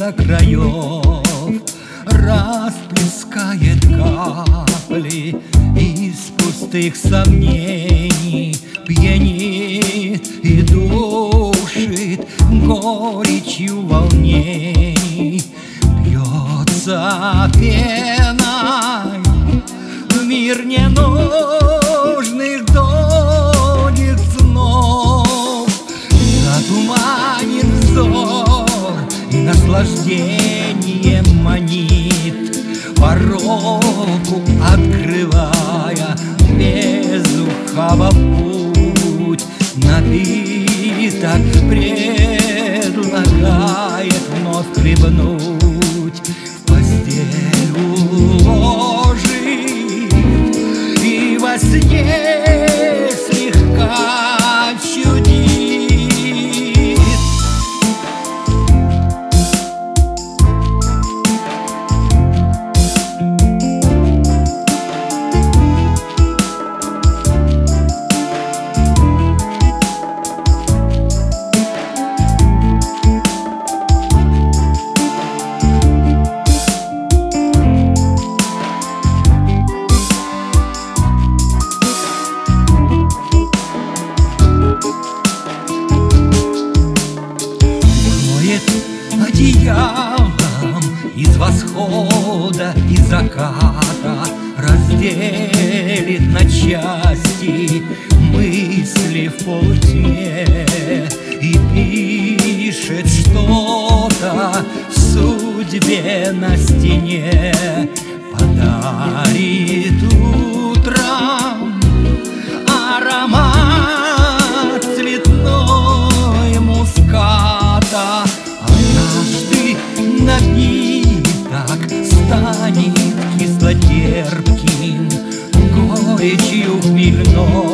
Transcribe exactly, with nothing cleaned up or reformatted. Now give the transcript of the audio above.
из-за краев расплескает капли из пустых сомнений, пьянит и душит горечью волнений. Бьется пеной в мир ненужных долгих снов, затуманит взор и наслаждение манит, пороку открывая безухого путь. Напиток предлагает вновь хлебнуть, в постель уложит и во сне слегка чудит. Одеялом из восхода и заката разделит на части мысли в полутьме и пишет что-то судьбе на стене. Подарит утром аромат цветной муската. Однажды напиток станет кислотерпким, горечью хмельной.